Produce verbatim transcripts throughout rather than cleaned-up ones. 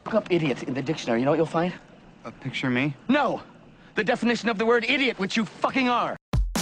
Look up idiot in the dictionary. You know what you'll find? Uh, picture me? No! The definition of the word idiot, which you fucking are.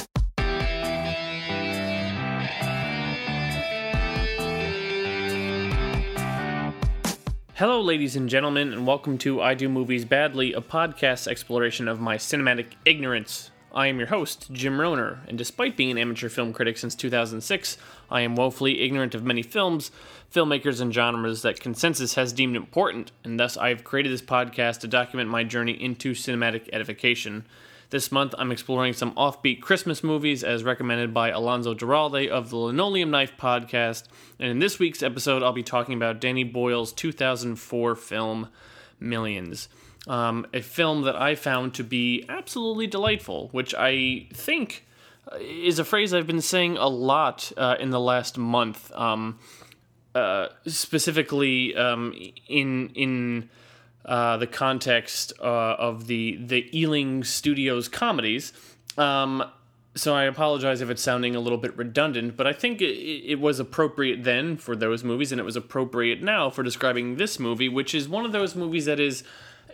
Hello, ladies and gentlemen, and welcome to I Do Movies Badly, a podcast exploration of my cinematic ignorance. I am your host, Jim Rohner, and despite being an amateur film critic since two thousand six, I am woefully ignorant of many films, filmmakers, and genres that consensus has deemed important, and thus I have created this podcast to document my journey into cinematic edification. This month, I'm exploring some offbeat Christmas movies as recommended by Alonso Duralde of the Linoleum Knife podcast, and in this week's episode, I'll be talking about Danny Boyle's two thousand four film, Millions. Um, a film that I found to be absolutely delightful, which I think is a phrase I've been saying a lot uh, in the last month, um, uh, specifically um, in in uh, the context uh, of the the Ealing Studios comedies. Um, so I apologize if it's sounding a little bit redundant, but I think it, it was appropriate then for those movies, and it was appropriate now for describing this movie, which is one of those movies that is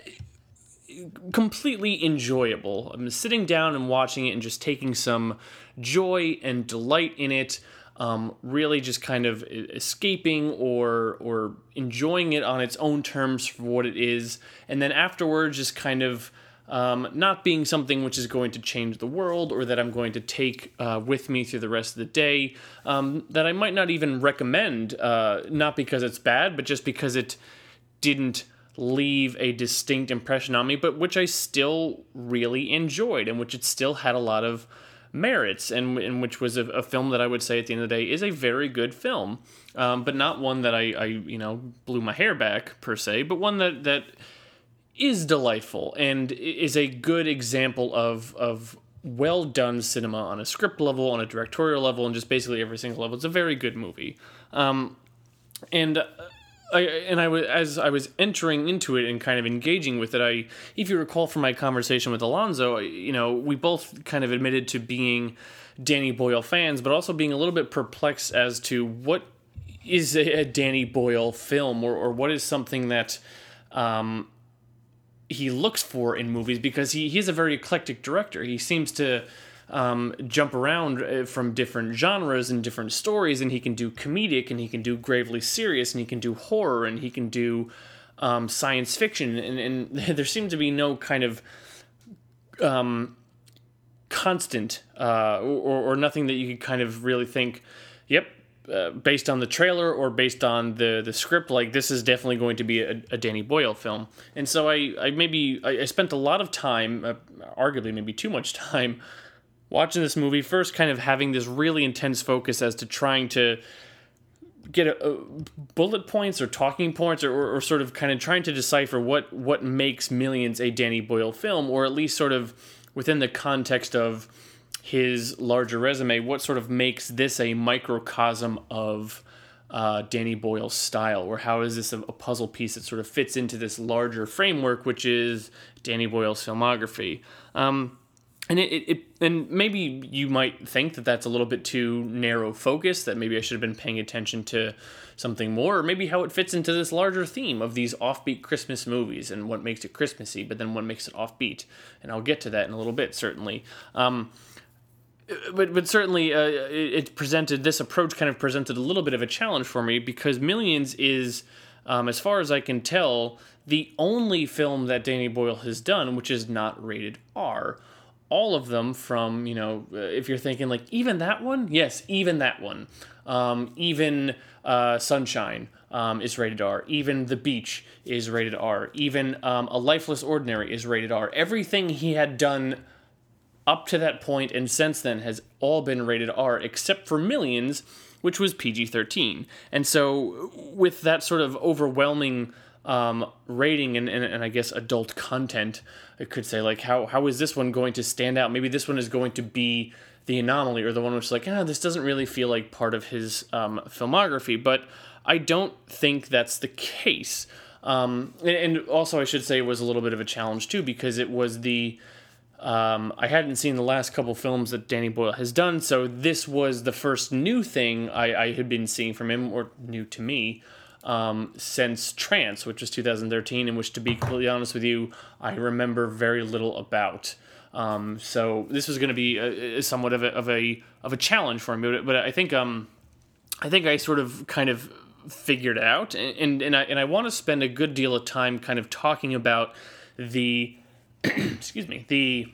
completely enjoyable. I'm sitting down and watching it and just taking some joy and delight in it, um, really just kind of escaping or or enjoying it on its own terms for what it is, and then afterwards just kind of um, not being something which is going to change the world or that I'm going to take uh, with me through the rest of the day, um, that I might not even recommend, uh, not because it's bad, but just because it didn't leave a distinct impression on me, but which I still really enjoyed, and which it still had a lot of merits, and, and which was a, a film that I would say at the end of the day is a very good film, um, but not one that I, I, you know, blew my hair back per se, but one that, that is delightful and is a good example of of well done cinema on a script level, on a directorial level, and just basically every single level. It's a very good movie, um, and. Uh, I, and I was, as I was entering into it and kind of engaging with it, I, if you recall from my conversation with Alonso, you know, we both kind of admitted to being Danny Boyle fans, but also being a little bit perplexed as to what is a, a Danny Boyle film, or, or what is something that um, he looks for in movies, because he, he's a very eclectic director. He seems to Um, jump around from different genres and different stories, and he can do comedic, and he can do gravely serious, and he can do horror, and he can do um, science fiction, and, and there seems to be no kind of um, constant uh, or, or nothing that you could kind of really think, yep, uh, based on the trailer or based on the, the script, like this is definitely going to be a, a Danny Boyle film. And so I, I maybe I, I spent a lot of time, uh, arguably maybe too much time, watching this movie, first kind of having this really intense focus as to trying to get a, a bullet points or talking points, or, or, or sort of kind of trying to decipher what, what makes Millions a Danny Boyle film, or at least sort of within the context of his larger resume, what sort of makes this a microcosm of uh, Danny Boyle's style, or how is this a, a puzzle piece that sort of fits into this larger framework, which is Danny Boyle's filmography. Um, And it, it, it, and maybe you might think that that's a little bit too narrow focus, that maybe I should have been paying attention to something more, or maybe how it fits into this larger theme of these offbeat Christmas movies and what makes it Christmassy, but then what makes it offbeat. And I'll get to that in a little bit, certainly. Um, but but certainly uh, it, it presented, this approach kind of presented a little bit of a challenge for me, because Millions is, um, as far as I can tell, the only film that Danny Boyle has done which is not rated R. All of them from, you know, if you're thinking like, even that one? Yes, even that one. Um, even uh, Sunshine um, is rated R. Even The Beach is rated R. Even um, A Lifeless Ordinary is rated R. Everything he had done up to that point and since then has all been rated R, except for Millions, which was P G thirteen. And so with that sort of overwhelming Um, rating and, and, and I guess adult content, I could say, like, how how is this one going to stand out? Maybe this one is going to be the anomaly, or the one which is like, ah, this doesn't really feel like part of his um, filmography. But I don't think that's the case. Um, and, and also, I should say, it was a little bit of a challenge too, because it was the Um, I hadn't seen the last couple films that Danny Boyle has done, so this was the first new thing I, I had been seeing from him, or new to me. um, since Trance, which was two thousand thirteen, in which, to be completely honest with you, I remember very little about. Um, so this was going to be a, a somewhat of a, of a of a challenge for me, but, but I think um, I think I sort of kind of figured it out, and and, and I and I want to spend a good deal of time kind of talking about the excuse me the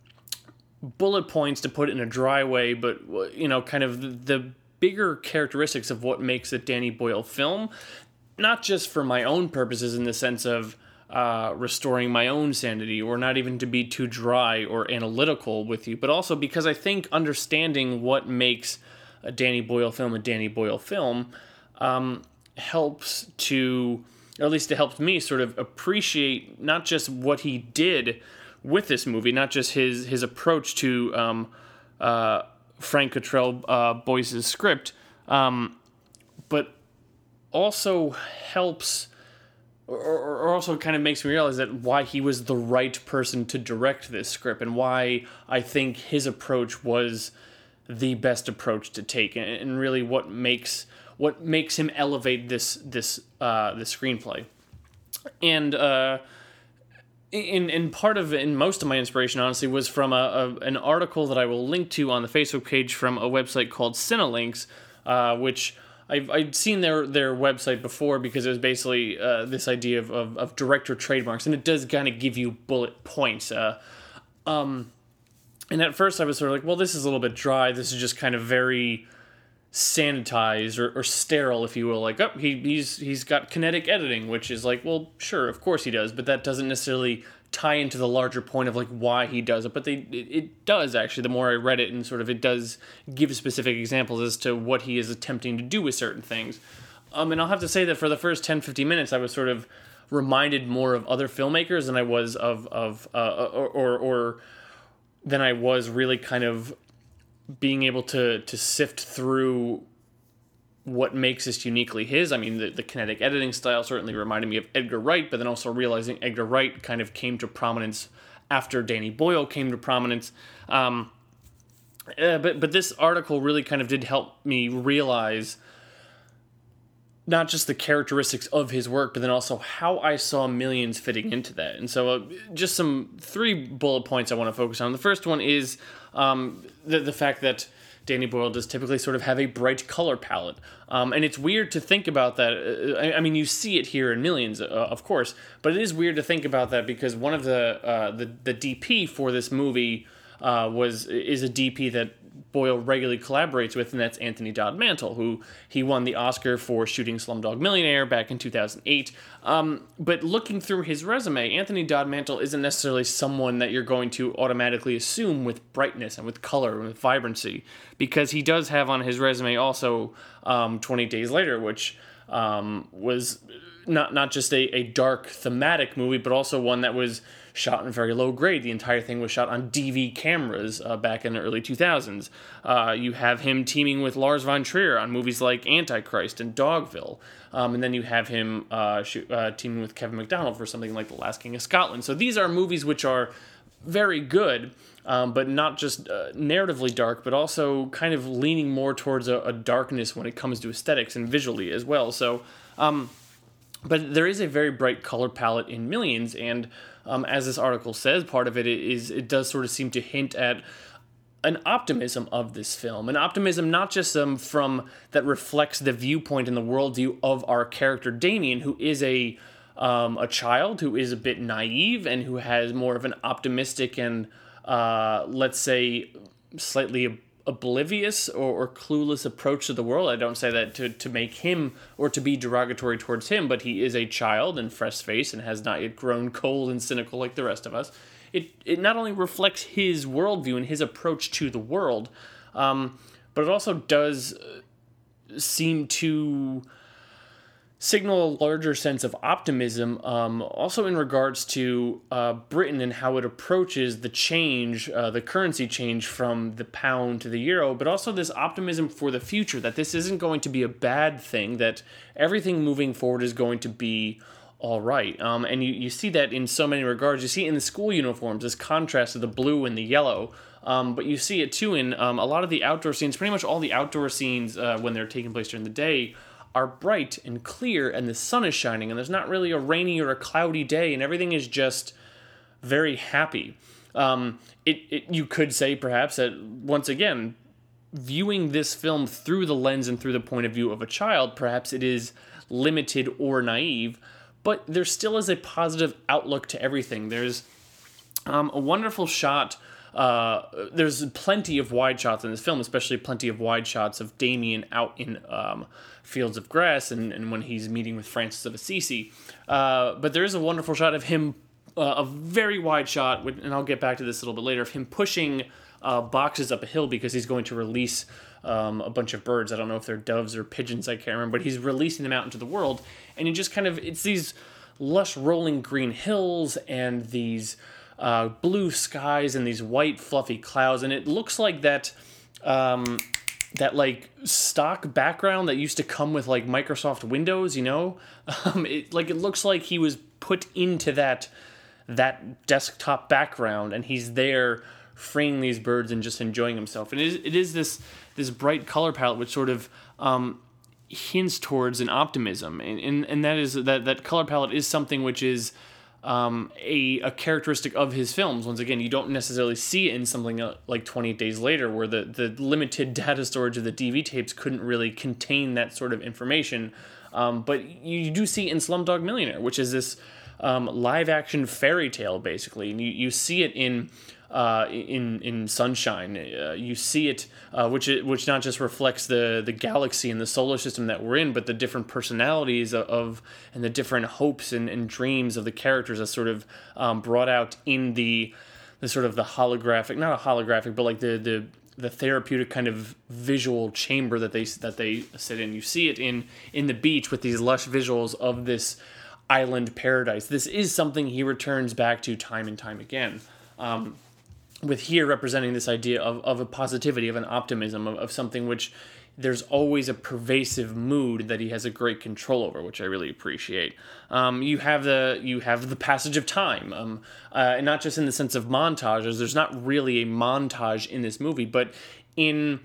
bullet points, to put it in a dry way, but you know, kind of the, the bigger characteristics of what makes a Danny Boyle film, not just for my own purposes in the sense of uh, restoring my own sanity, or not even to be too dry or analytical with you, but also because I think understanding what makes a Danny Boyle film a Danny Boyle film um, helps to, or at least it helps me sort of appreciate not just what he did with this movie, not just his his approach to um, uh, Frank Cottrell uh, Boyce's script, um, but also helps, or, or also kind of makes me realize that why he was the right person to direct this script, and why I think his approach was the best approach to take, and, and really what makes what makes him elevate this this uh, this screenplay, and. Uh, In in part of in most of my inspiration, honestly, was from a, a an article that I will link to on the Facebook page from a website called Cinelinx, uh, which I've I'd seen their their website before, because it was basically uh, this idea of, of of director trademarks, and it does kind of give you bullet points. Uh, um, and at first I was sort of like, well, this is a little bit dry. This is just kind of very sanitized or, or sterile, if you will. Like, oh, he, he's he's got kinetic editing, which is like, well, sure, of course he does, but that doesn't necessarily tie into the larger point of like why he does it. But they it, it does actually. The more I read it, and sort of it does give specific examples as to what he is attempting to do with certain things. Um, and I'll have to say that for the first ten, fifteen minutes, I was sort of reminded more of other filmmakers than I was of of uh, or, or or than I was really kind of being able to to sift through what makes this uniquely his. I mean, the, the kinetic editing style certainly reminded me of Edgar Wright, but then also realizing Edgar Wright kind of came to prominence after Danny Boyle came to prominence. Um, uh, but but this article really kind of did help me realize not just the characteristics of his work, but then also how I saw Millions fitting into that. And so uh, just some three bullet points I want to focus on. The first one is um, the, the fact that Danny Boyle does typically sort of have a bright color palette. Um, and it's weird to think about that. I, I mean, you see it here in Millions, uh, of course, but it is weird to think about that, because one of the uh, the, the D P for this movie uh, was is a D P that Boyle regularly collaborates with, and that's Anthony Dodd Mantle, who he won the Oscar for shooting Slumdog Millionaire back in two thousand eight. Um, but looking through his resume, Anthony Dodd Mantle isn't necessarily someone that you're going to automatically assume with brightness and with color and with vibrancy, because he does have on his resume also um, twenty-eight Days Later, which um, was not not just a, a dark thematic movie, but also one that was shot in very low grade. The entire thing was shot on D V cameras uh, back in the early two thousands. Uh, you have him teaming with Lars von Trier on movies like Antichrist and Dogville. Um, and then you have him uh, shoot, uh, teaming with Kevin McDonald for something like The Last King of Scotland. So these are movies which are very good, um, but not just uh, narratively dark, but also kind of leaning more towards a, a darkness when it comes to aesthetics and visually as well. So, um, but there is a very bright color palette in Millions, and Um, as this article says, part of it is it does sort of seem to hint at an optimism of this film, an optimism not just um, from that reflects the viewpoint and the worldview of our character Damien, who is a um, a child who is a bit naive and who has more of an optimistic and uh, let's say slightly oblivious or, or clueless approach to the world. I don't say that to, to make him or to be derogatory towards him, but he is a child and fresh-faced and has not yet grown cold and cynical like the rest of us. It it not only reflects his worldview and his approach to the world, um, but it also does seem to signal a larger sense of optimism, um, also in regards to uh, Britain and how it approaches the change, uh, the currency change from the pound to the euro, but also this optimism for the future, that this isn't going to be a bad thing, that everything moving forward is going to be all right. Um, and you, you see that in so many regards. You see it in the school uniforms, this contrast of the blue and the yellow, um, but you see it too in um, a lot of the outdoor scenes. Pretty much all the outdoor scenes uh, when they're taking place during the day are bright and clear, and the sun is shining, and there's not really a rainy or a cloudy day, and everything is just very happy. Um, it, it you could say perhaps that, once again, viewing this film through the lens and through the point of view of a child, perhaps it is limited or naive, but there still is a positive outlook to everything. There's um, a wonderful shot. Uh, there's plenty of wide shots in this film, especially plenty of wide shots of Damien out in um, fields of grass and, and when he's meeting with Francis of Assisi. Uh, but there is a wonderful shot of him, uh, a very wide shot, and I'll get back to this a little bit later, of him pushing uh, boxes up a hill because he's going to release um, a bunch of birds. I don't know if they're doves or pigeons, I can't remember, but he's releasing them out into the world. And you just kind of, it's these lush rolling green hills and these uh, blue skies and these white fluffy clouds. And it looks like that, um, that like stock background that used to come with like Microsoft Windows, you know, um, it, like it looks like he was put into that, that desktop background, and he's there freeing these birds and just enjoying himself. And it is, it is this this bright color palette which sort of um, hints towards an optimism, and, and and that is that that color palette is something which is um, a a characteristic of his films. Once again, you don't necessarily see it in something like twenty-eight Days Later, where the the limited data storage of the D V tapes couldn't really contain that sort of information. Um, but you do see in Slumdog Millionaire, which is this um, live action fairy tale basically, and you you see it in. Uh, in in Sunshine, uh, you see it, uh, which it, which not just reflects the the galaxy and the solar system that we're in, but the different personalities of, of and the different hopes and, and dreams of the characters as sort of um, brought out in the the sort of the holographic, not a holographic, but like the the the therapeutic kind of visual chamber that they that they sit in. You see it in in the beach with these lush visuals of this island paradise. This is something he returns back to time and time again. Um, with here representing this idea of, of a positivity, of an optimism, of, of something which there's always a pervasive mood that he has a great control over, which I really appreciate. Um, you have the you have the passage of time, um, uh, and not just in the sense of montages. There's not really a montage in this movie, but in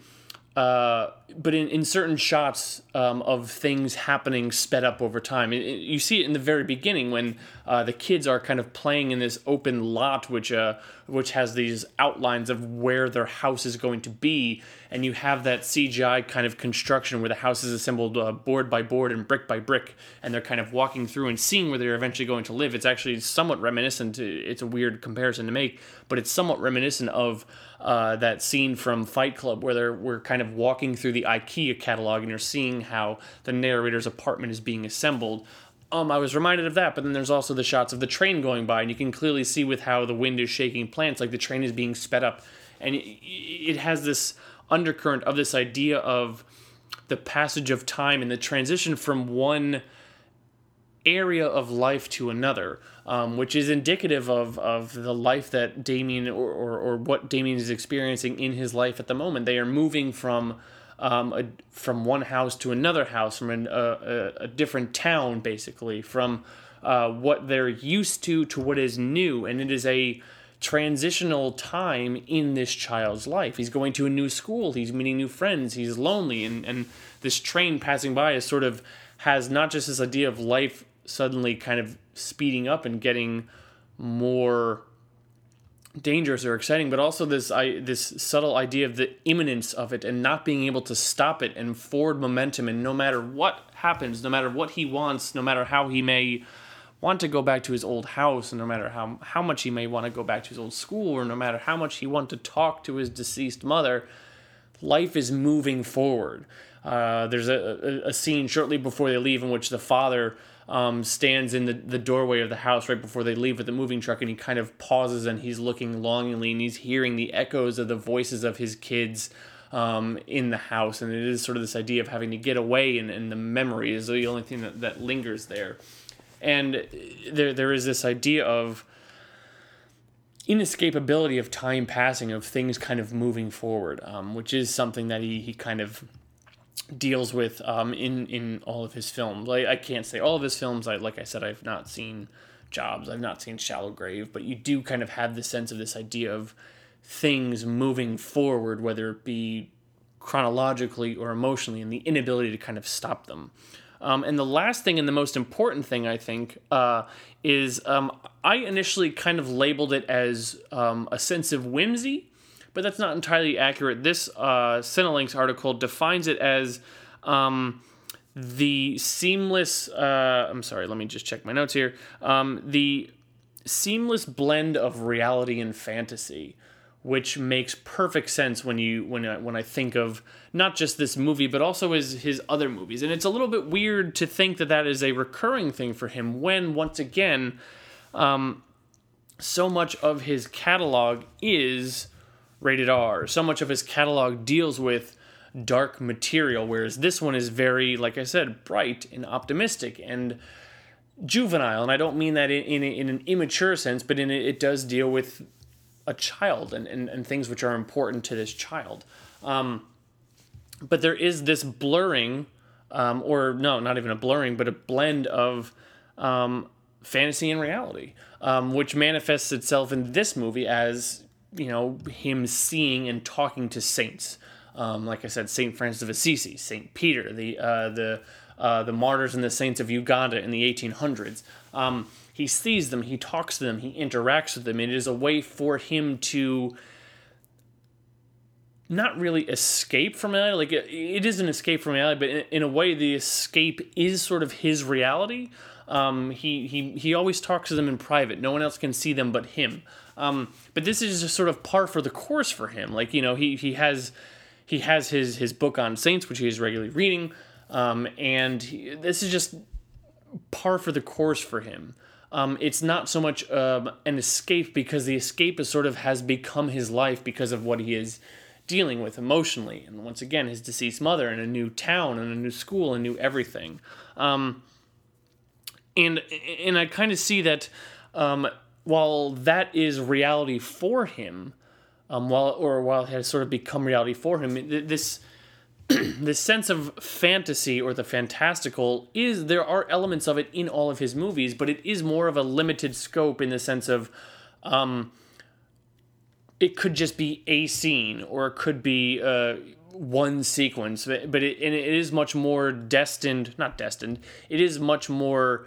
uh, but in, in certain shots um, of things happening sped up over time. It, it, you see it in the very beginning when uh, the kids are kind of playing in this open lot, which uh, which has these outlines of where their house is going to be, and you have that C G I kind of construction where the house is assembled uh, board by board and brick by brick, and they're kind of walking through and seeing where they're eventually going to live. It's actually somewhat reminiscent. It's a weird comparison to make, but it's somewhat reminiscent of uh, that scene from Fight Club where they're, we're kind of walking through the IKEA catalog and you're seeing how the narrator's apartment is being assembled. Um, I was reminded of that, but then there's also the shots of the train going by, and you can clearly see with how the wind is shaking plants, like the train is being sped up, and it, it has this undercurrent of this idea of the passage of time and the transition from one area of life to another, um, which is indicative of, of the life that Damien or, or, or what Damien is experiencing in his life at the moment. They are moving from um, a, from one house to another house, from an, a, a different town, basically, from uh, what they're used to to what is new, and it is a transitional time in this child's life. He's going to a new school, he's meeting new friends, he's lonely, and, and this train passing by is sort of has not just this idea of life suddenly kind of speeding up and getting more dangerous or exciting, but also this I, this subtle idea of the imminence of it and not being able to stop it and forward momentum, and no matter what happens, no matter what he wants, no matter how he may want to go back to his old house, and no matter how how much he may want to go back to his old school, or no matter how much he wants to talk to his deceased mother, life is moving forward. Uh, there's a, a, a scene shortly before they leave in which the father um, stands in the, the doorway of the house right before they leave with the moving truck, and he kind of pauses and he's looking longingly and he's hearing the echoes of the voices of his kids um, in the house, and it is sort of this idea of having to get away, and, and the memory is the only thing that, that lingers there. And there there is this idea of inescapability of time passing, of things kind of moving forward, um, which is something that he, he kind of deals with um, in, in all of his films. Like, I can't say all of his films. I, like I said, I've not seen Jobs. I've not seen Shallow Grave. But you do kind of have the sense of this idea of things moving forward, whether it be chronologically or emotionally, and the inability to kind of stop them. Um, and the last thing and the most important thing, I think, uh, is um, I initially kind of labeled it as um, a sense of whimsy, but that's not entirely accurate. This uh, Cinelinx article defines it as um, the seamless, uh, I'm sorry, let me just check my notes here, um, the seamless blend of reality and fantasy, which makes perfect sense when you when I, when I think of not just this movie, but also his his other movies. And it's a little bit weird to think that that is a recurring thing for him when, once again, um, so much of his catalog is rated R. So much of his catalog deals with dark material, whereas this one is very, like I said, bright and optimistic and juvenile. And I don't mean that in, in, in an immature sense, but in it, it does deal with a child and, and, and things which are important to this child. Um, but there is this blurring, um, or no, not even a blurring, but a blend of um, fantasy and reality, um, which manifests itself in this movie as, you know, him seeing and talking to saints. Um, like I said, Saint Francis of Assisi, Saint Peter, the uh, the uh, the martyrs and the saints of Uganda in the eighteen hundreds. Um, he sees them, he talks to them, he interacts with them. It is a way for him to not really escape from reality. Like it, it is an escape from reality, but in, in a way, the escape is sort of his reality. Um, he he he always talks to them in private. No one else can see them but him. Um, but this is just sort of par for the course for him. Like, you know, he he has. He has his, his book on saints, which he is regularly reading, um, and he, this is just par for the course for him. Um, it's not so much um, an escape, because the escape is sort of has become his life because of what he is dealing with emotionally. And once again, his deceased mother and a new town and a new school and new everything. Um, and and I kind of see that um, while that is reality for him, Um, while or while it has sort of become reality for him, this this sense of fantasy or the fantastical is, there are elements of it in all of his movies, but it is more of a limited scope in the sense of um, it could just be a scene, or it could be uh, one sequence, but it, and it is much more destined, not destined, it is much more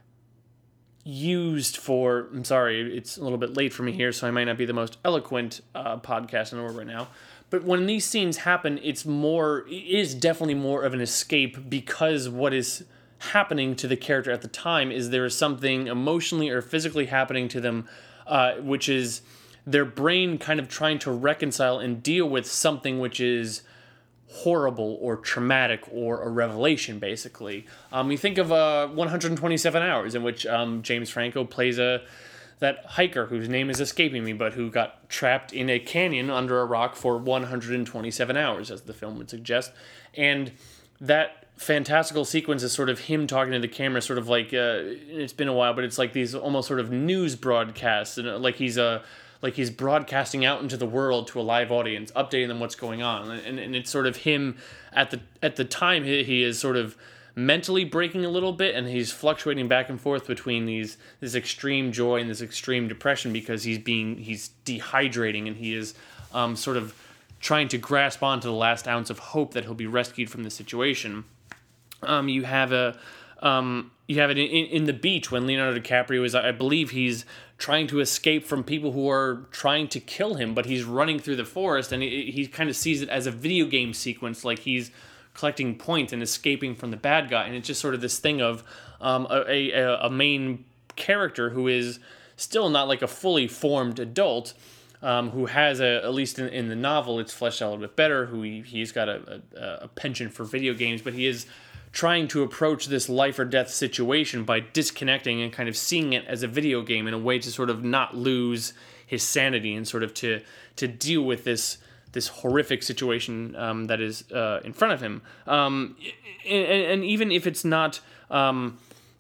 used for, I'm sorry, it's a little bit late for me here, so I might not be the most eloquent uh, podcast in the world right now, but when these scenes happen, it's more, it is definitely more of an escape, because what is happening to the character at the time is there is something emotionally or physically happening to them, uh, which is their brain kind of trying to reconcile and deal with something which is horrible or traumatic or a revelation, basically. Um, you think of uh, one hundred twenty-seven hours, in which um, James Franco plays a that hiker whose name is escaping me, but who got trapped in a canyon under a rock for one hundred twenty-seven hours, as the film would suggest. And that fantastical sequence is sort of him talking to the camera, sort of like, uh, it's been a while, but it's like these almost sort of news broadcasts, and like he's a uh, like he's broadcasting out into the world to a live audience, updating them what's going on. And, and it's sort of him at the at the time, he, he is sort of mentally breaking a little bit, and he's fluctuating back and forth between these this extreme joy and this extreme depression, because he's being he's dehydrating, and he is um, sort of trying to grasp onto the last ounce of hope that he'll be rescued from the situation. Um, you have a um, you have it in, in The Beach, when Leonardo DiCaprio is, I believe he's trying to escape from people who are trying to kill him, but he's running through the forest, and he, he kind of sees it as a video game sequence, like he's collecting points and escaping from the bad guy. And it's just sort of this thing of um, a, a, a main character who is still not like a fully formed adult, um, who has, a, at least in, in the novel, it's fleshed out a little bit better, who he, he's got a, a, a penchant for video games, but he is trying to approach this life or death situation by disconnecting and kind of seeing it as a video game, in a way to sort of not lose his sanity, and sort of to to deal with this this horrific situation um, that is uh, in front of him. Um, and, and even if it's not, um,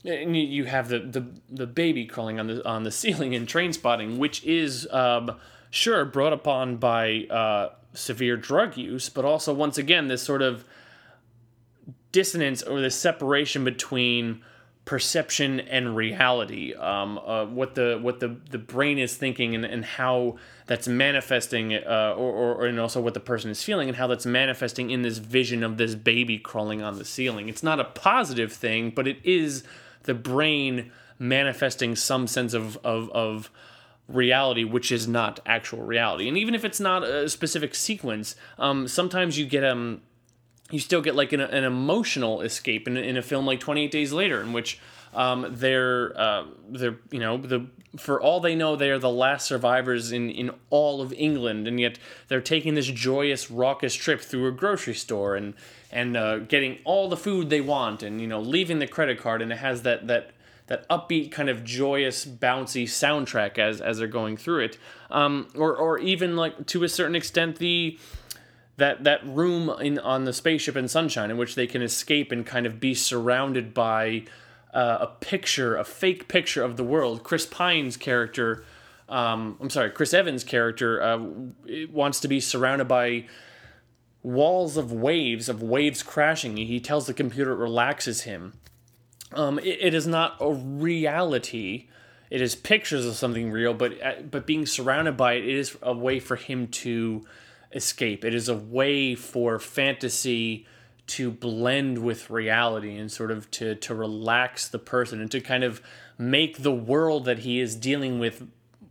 you have the, the the baby crawling on the on the ceiling in Trainspotting, which is um, sure brought upon by uh, severe drug use, but also once again this sort of dissonance or the separation between perception and reality, um, uh, what the what the, the brain is thinking, and, and how that's manifesting, uh, or, or and also what the person is feeling and how that's manifesting in this vision of this baby crawling on the ceiling. It's not a positive thing, but it is the brain manifesting some sense of of, of reality, which is not actual reality. And even if it's not a specific sequence, um, sometimes you get um you still get like an, an emotional escape in, in a film like twenty-eight Days Later, in which um, they're uh, they're you know the for all they know they are the last survivors in, in all of England, and yet they're taking this joyous, raucous trip through a grocery store and and uh, getting all the food they want, and you know leaving the credit card, and it has that that that upbeat kind of joyous, bouncy soundtrack as as they're going through it, um, or or even like to a certain extent the. That that room in on the spaceship in Sunshine, in which they can escape and kind of be surrounded by uh, a picture, a fake picture of the world. Chris Pine's character, um, I'm sorry, Chris Evans' character uh, wants to be surrounded by walls of waves, of waves crashing. He tells the computer it relaxes him. Um, it, it is not a reality. It is pictures of something real, but but being surrounded by it, it is a way for him to escape. It is a way for fantasy to blend with reality and sort of to to relax the person and to kind of make the world that he is dealing with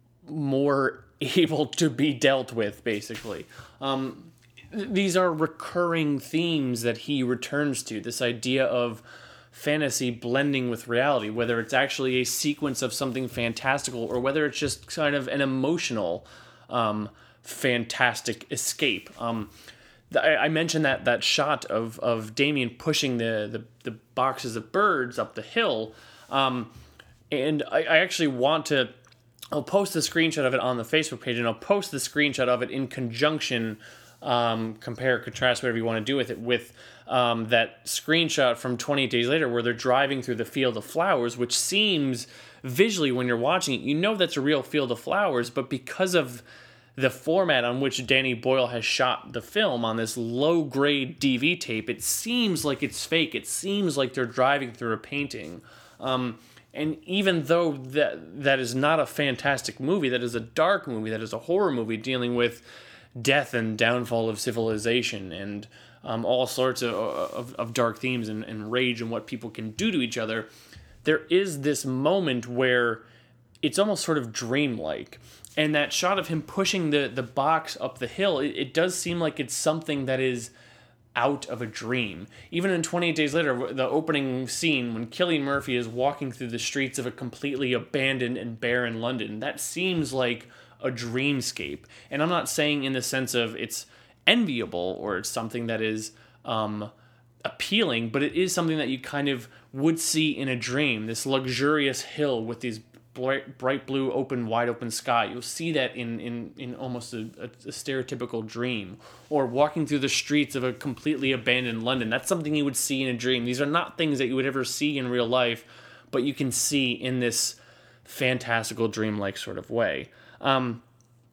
more able to be dealt with, basically. Um, these are recurring themes that he returns to, this idea of fantasy blending with reality, whether it's actually a sequence of something fantastical or whether it's just kind of an emotional um fantastic escape. Um, I, I mentioned that that shot of of Damien pushing the the, the boxes of birds up the hill, um, and I, I actually want to. I'll post the screenshot of it on the Facebook page, and I'll post the screenshot of it in conjunction, um, compare, contrast, whatever you want to do with it, with um, that screenshot from twenty-eight Days Later, where they're driving through the field of flowers, which seems visually, when you're watching it, you know that's a real field of flowers, but because of the format on which Danny Boyle has shot the film on this low-grade D V tape, it seems like it's fake. It seems like they're driving through a painting. Um, and even though that that is not a fantastic movie, that is a dark movie, that is a horror movie dealing with death and downfall of civilization and um, all sorts of, of, of dark themes and, and rage and what people can do to each other, there is this moment where it's almost sort of dreamlike. And that shot of him pushing the, the box up the hill, it, it does seem like it's something that is out of a dream. Even in twenty-eight Days Later, the opening scene when Cillian Murphy is walking through the streets of a completely abandoned and barren London, that seems like a dreamscape. And I'm not saying in the sense of it's enviable or it's something that is um, appealing, but it is something that you kind of would see in a dream. This luxurious hill with these bright, bright blue, open, wide open sky. You'll see that in, in, in almost a, a, a stereotypical dream. Or walking through the streets of a completely abandoned London. That's something you would see in a dream. These are not things that you would ever see in real life, but you can see in this fantastical, dreamlike sort of way. Um,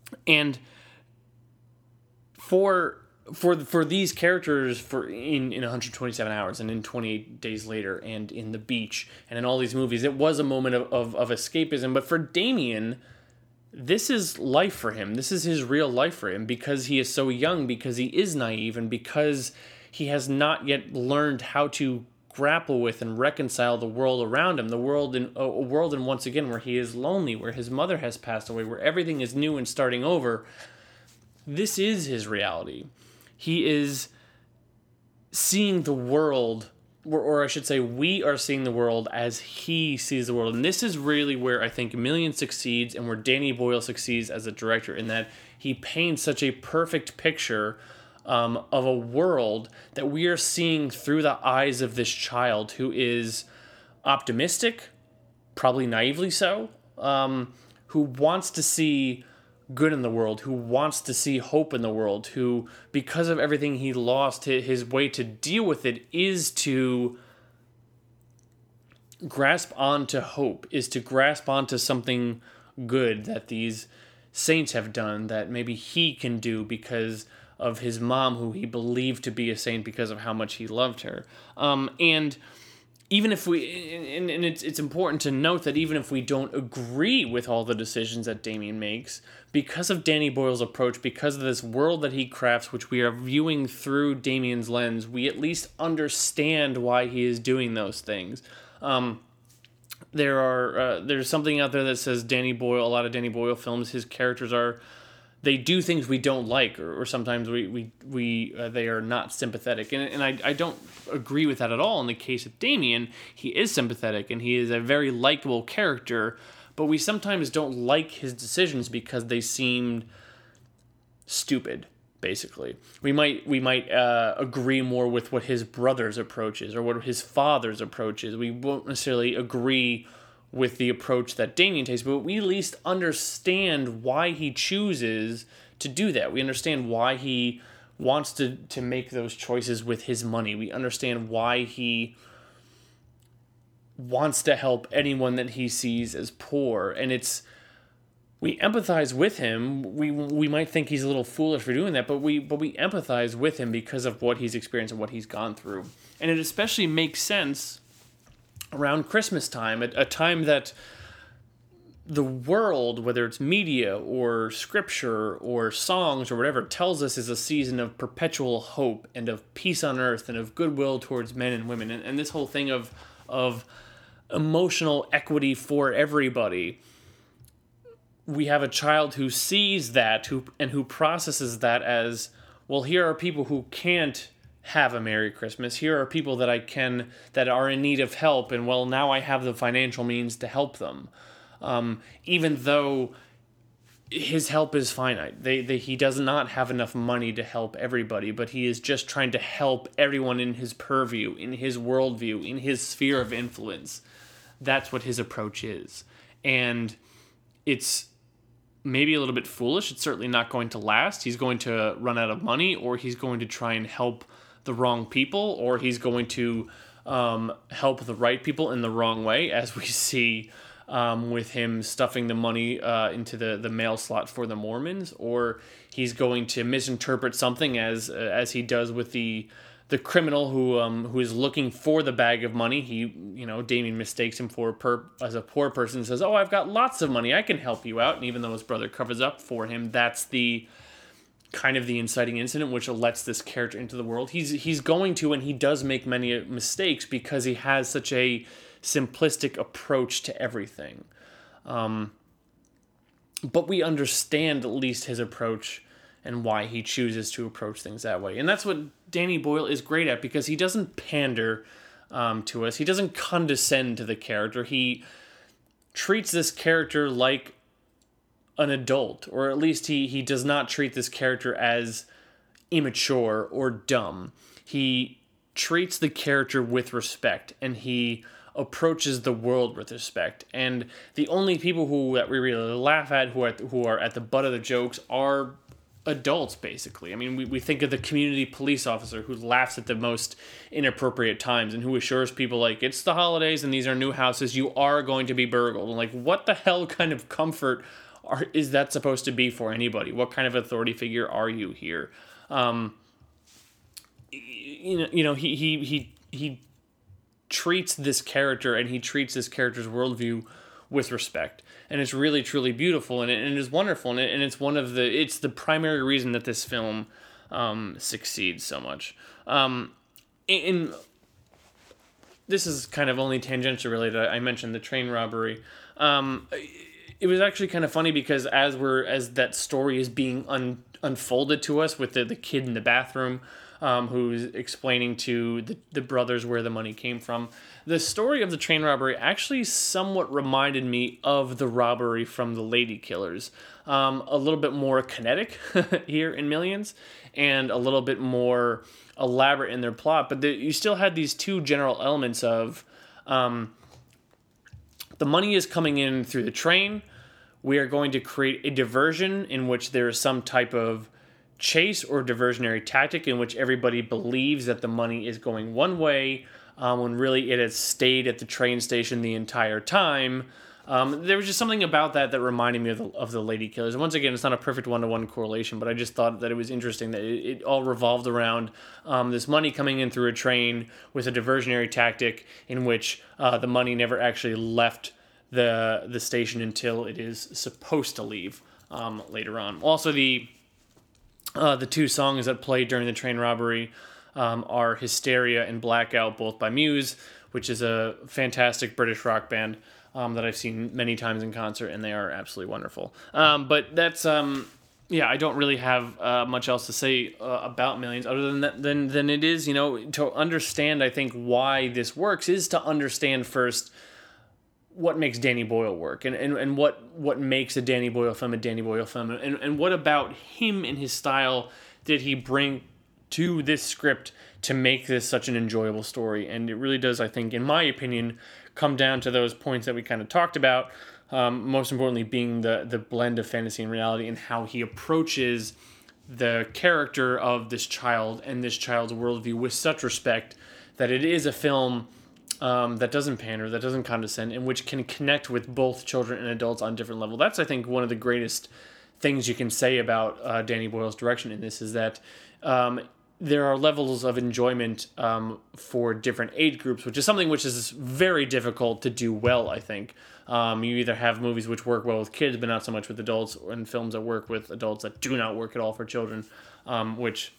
and for for for these characters, for in, in one hundred twenty-seven hours and in twenty-eight Days Later and in The Beach and in all these movies, it was a moment of, of, of escapism. But for Damien, this is life for him. This is his real life for him because he is so young, because he is naive, and because he has not yet learned how to grapple with and reconcile the world around him, the world in a world in once again where he is lonely, where his mother has passed away, where everything is new and starting over. This is his reality. He is seeing the world, or, or I should say, we are seeing the world as he sees the world. And this is really where I think Million succeeds and where Danny Boyle succeeds as a director, in that he paints such a perfect picture um, of a world that we are seeing through the eyes of this child who is optimistic, probably naively so, um, who wants to see good in the world, who wants to see hope in the world, who, because of everything he lost, his way to deal with it is to grasp onto hope, is to grasp onto something good that these saints have done, that maybe he can do because of his mom, who he believed to be a saint because of how much he loved her. Um, and even if we, and, and it's it's important to note that even if we don't agree with all the decisions that Damien makes, because of Danny Boyle's approach, because of this world that he crafts, which we are viewing through Damien's lens, we at least understand why he is doing those things. Um, there are uh, there's something out there that says Danny Boyle, a lot of Danny Boyle films, his characters are, they do things we don't like, or, or sometimes we we we uh, they are not sympathetic, and and I I don't agree with that at all. In the case of Damien, he is sympathetic and he is a very likable character, but we sometimes don't like his decisions because they seem stupid. Basically, we might we might uh, agree more with what his brother's approach is or what his father's approach is. We won't necessarily agree with the approach that Damien takes, but we at least understand why he chooses to do that. We understand why he wants to, to make those choices with his money. We understand why he wants to help anyone that he sees as poor. And it's, we empathize with him. We we might think he's a little foolish for doing that, but we but we empathize with him because of what he's experienced and what he's gone through. And it especially makes sense around Christmas time, a, a time that the world, whether it's media or scripture or songs or whatever, tells us is a season of perpetual hope and of peace on earth and of goodwill towards men and women. And, and this whole thing of of emotional equity for everybody. We have a child who sees that who and who processes that as, well, here are people who can't have a Merry Christmas. Here are people that I can, that are in need of help, and well, now I have the financial means to help them. Um, even though his help is finite. They, they, he does not have enough money to help everybody, but he is just trying to help everyone in his purview, in his worldview, in his sphere of influence. That's what his approach is. And it's maybe a little bit foolish. It's certainly not going to last. He's going to run out of money, or he's going to try and help the wrong people, or he's going to um, help the right people in the wrong way, as we see um, with him stuffing the money uh, into the, the mail slot for the Mormons, or he's going to misinterpret something as uh, as he does with the the criminal who um, who is looking for the bag of money. He, you know, Damien mistakes him for a per, as a poor person and says, "Oh, I've got lots of money. I can help you out." And even though his brother covers up for him, that's the kind of the inciting incident which lets this character into the world. He's he's going to, and he does make many mistakes because he has such a simplistic approach to everything. Um, but we understand at least his approach and why he chooses to approach things that way. And that's what Danny Boyle is great at, because he doesn't pander um, to us. He doesn't condescend to the character. He treats this character like an adult, or at least he, he does not treat this character as immature or dumb. He treats the character with respect, and he approaches the world with respect. And the only people who that we really laugh at, who are, who are at the butt of the jokes, are adults, basically. I mean, we, we think of the community police officer who laughs at the most inappropriate times and who assures people, like, it's the holidays and these are new houses, you are going to be burgled. And like, what the hell kind of comfort are, is that supposed to be for anybody? What kind of authority figure are you here? Um, you know, you know, he he he he treats this character, and he treats this character's worldview with respect, and it's really truly beautiful, and it, and it is wonderful, and, it, and it's one of the it's the primary reason that this film um, succeeds so much. Um, in, in this is kind of only tangentially related. I mentioned the train robbery. Um, it was actually kind of funny because as we're as that story is being un, unfolded to us with the, the kid in the bathroom, um, who's explaining to the, the brothers where the money came from, the story of the train robbery actually somewhat reminded me of the robbery from the Lady Killers. Um, a little bit more kinetic here in Millions, and a little bit more elaborate in their plot, but the, you still had these two general elements of um, the money is coming in through the train. We are going to create a diversion in which there is some type of chase or diversionary tactic in which everybody believes that the money is going one way, um, when really it has stayed at the train station the entire time, Um, there was just something about that that reminded me of the, of the Lady Killers. And once again, it's not a perfect one-to-one correlation, but I just thought that it was interesting that it, it all revolved around um, this money coming in through a train with a diversionary tactic in which uh, the money never actually left the the station until it is supposed to leave um, later on. Also, the uh, the two songs that played during the train robbery um, are Hysteria and Blackout, both by Muse, which is a fantastic British rock band. Um, that I've seen many times in concert, and they are absolutely wonderful. Um, but that's, um, yeah, I don't really have uh, much else to say uh, about Millions, other than that, than, than it is, you know, to understand, I think, why this works is to understand first what makes Danny Boyle work, and, and, and what, what makes a Danny Boyle film a Danny Boyle film, and, and what about him and his style did he bring to this script to make this such an enjoyable story. And it really does, I think, in my opinion, come down to those points that we kind of talked about, um, most importantly being the the blend of fantasy and reality and how he approaches the character of this child and this child's worldview with such respect that it is a film um, that doesn't pander, that doesn't condescend, and which can connect with both children and adults on different level. That's, I think, one of the greatest things you can say about uh, Danny Boyle's direction in this is that um, there are levels of enjoyment um, for different age groups, which is something which is very difficult to do well, I think. Um, you either have movies which work well with kids, but not so much with adults, and films that work with adults that do not work at all for children, um, which,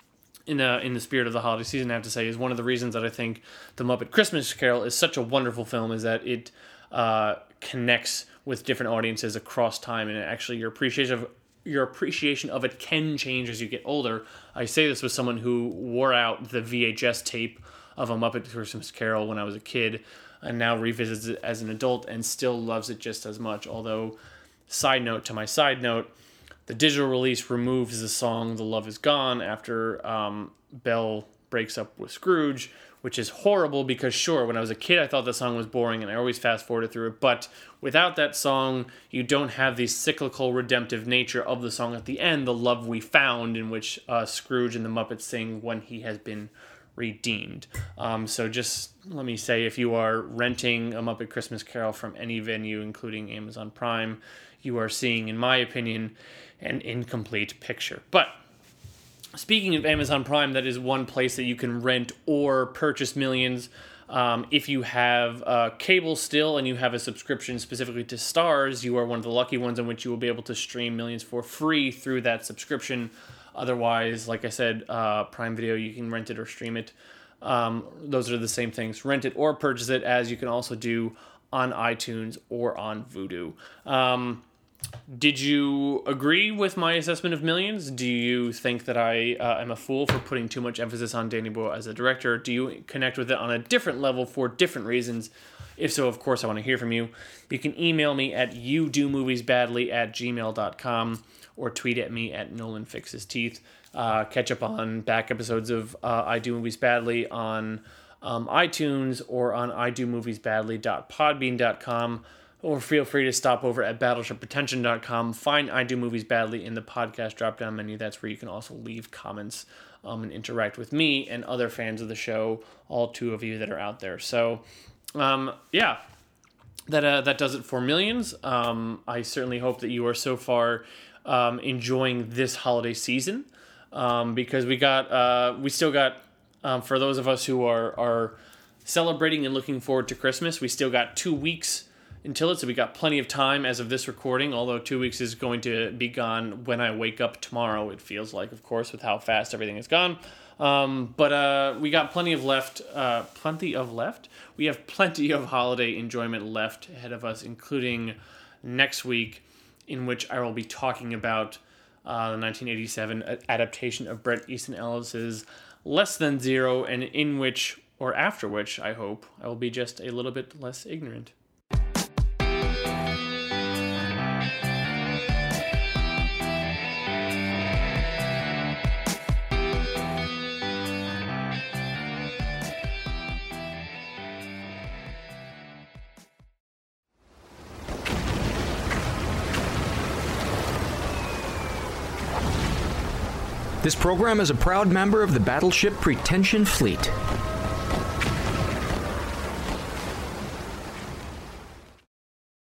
in the, in the spirit of the holiday season, I have to say, is one of the reasons that I think The Muppet Christmas Carol is such a wonderful film, is that it uh, connects with different audiences across time, and actually your appreciation of your appreciation of it can change as you get older. I say this with someone who wore out the V H S tape of A Muppet Christmas Carol when I was a kid, and now revisits it as an adult and still loves it just as much. Although, side note to my side note, the digital release removes the song The Love Is Gone after um, Belle breaks up with Scrooge, which is horrible because, sure, when I was a kid, I thought the song was boring and I always fast-forwarded through it. But without that song, you don't have the cyclical, redemptive nature of the song at the end, The Love We Found, in which uh, Scrooge and the Muppets sing when he has been redeemed. Um, so just let me say, if you are renting A Muppet Christmas Carol from any venue, including Amazon Prime, you are seeing, in my opinion, an incomplete picture. But speaking of Amazon Prime, that is one place that you can rent or purchase Millions. Um, if you have uh, cable still and you have a subscription specifically to Starz, you are one of the lucky ones in which you will be able to stream Millions for free through that subscription. Otherwise, like I said, uh, Prime Video, you can rent it or stream it. Um, those are the same things. Rent it or purchase it, as you can also do on iTunes or on Vudu. Um, Did you agree with my assessment of Millions? Do you think that I uh, am a fool for putting too much emphasis on Danny Boyle as a director? Do you connect with it on a different level for different reasons? If so, of course, I want to hear from you. You can email me at you do movies badly at gmail dot com or tweet at me at Nolan Fixes Teeth. Uh, catch up on back episodes of uh, I Do Movies Badly on um, iTunes or on I Do Movies Badly dot podbean dot com. Or feel free to stop over at battleship pretension dot com. Find I Do Movies Badly in the podcast drop-down menu. That's where you can also leave comments um, and interact with me and other fans of the show, all two of you that are out there. So, um, yeah, that uh, that does it for Millions. Um, I certainly hope that you are so far um, enjoying this holiday season um, because we got uh, we still got, um, for those of us who are, are celebrating and looking forward to Christmas, we still got two weeks until it, so we got plenty of time as of this recording, although two weeks is going to be gone when I wake up tomorrow, it feels like, of course, with how fast everything is gone. Um, but uh, we got plenty of left, uh, plenty of left? We have plenty of holiday enjoyment left ahead of us, including next week, in which I will be talking about uh, the nineteen eighty-seven adaptation of Bret Easton Ellis's Less Than Zero, and in which, or after which, I hope, I will be just a little bit less ignorant. This program is a proud member of the Battleship Pretension Fleet.